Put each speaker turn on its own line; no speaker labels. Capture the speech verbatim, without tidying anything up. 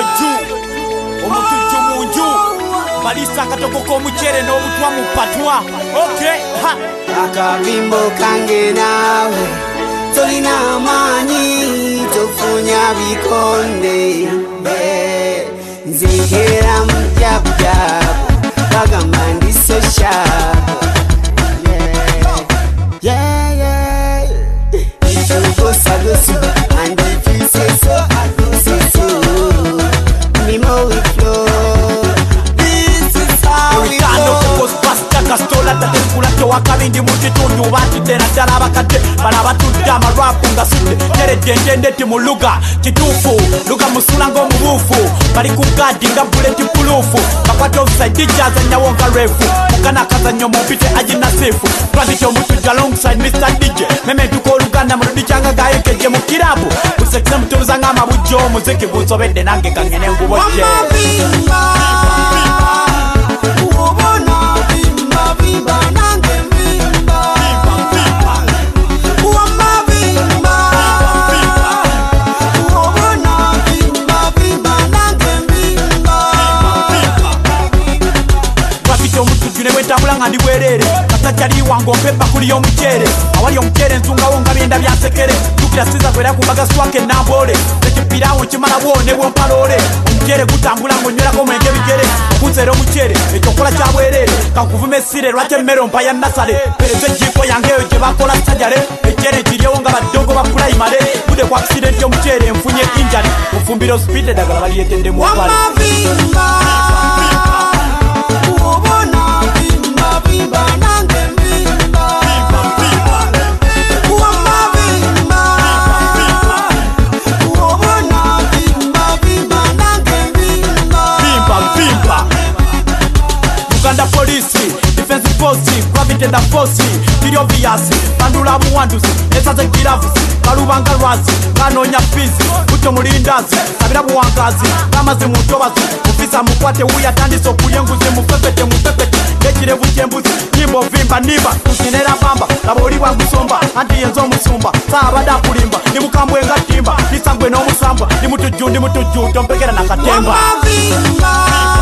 ju omututu munju balisa akatoko k'omucere n'obutwa mu patwa. Okay, ha
akabimbo kange nawe tolina amaanyi tofunya bikonde nzekera mujabujabu bagamba ndi so sharp. Yeah, yeah, it's a go sagosu and if you say so, I go say so. Me more we flow. This is how we go.
Kastola tatekula towakabindi mukitundu batidde naddala abakadde bano abatudde amalwapu nga sudde tere dendendeti mu luga kituufu luga musula ng'omubuufu bali ku gadi nga buleti puluufu bakwata offside jazanyawo nga refu mukana kazannyo mumpite aginasifu twazitya omutujja alongside mister D J mementuka oluganda muludi kyanga gayekeje mu kirabu kusekise mutuluza ng'amabujjo omuziki gunsobedde nange kangene ngubojje. Tabulanga ndi bwerere katajali wango pepa kuli omuchere awali omuchere nzungawo nga byenda byansekere tukira siza kwera kumbaga swake nambole tekipirawo kimala bwone bwompalole omuchere gutambula ngonywelako mwenge bigere okunzera omuchere ekyokola kya bwerere kankuvuma essire lwaki emmere ompa ya nasale pereze ejjiiko yangeyo gye bakola sajale echere kiryewo nga baddogo ba pulayimale budde ku accident y'omuchere nfunye injari mufumbiro speed eddagala baliyetedde mu opale. Uganda police, defense force, gravity and force, kiri obvious, bandula muwanduzi, esaze giravuzi, kalubanga lwazi, kanonya fizi, kuto mulindazi, kabira buwangazi, kamazi mutobazi, mufisa mukwate uya tandisa okuyenguzi, mufepete mufepete, nekirevu kyembuzi, nyimbo vimba nimba, kusinera bamba, laboli wa kusomba, anti yenzo musumba, saabada kulimba, ni mukambwe nga timba, nisangwe no musamba, ni mutuju ni mutuju, tompekera na katemba.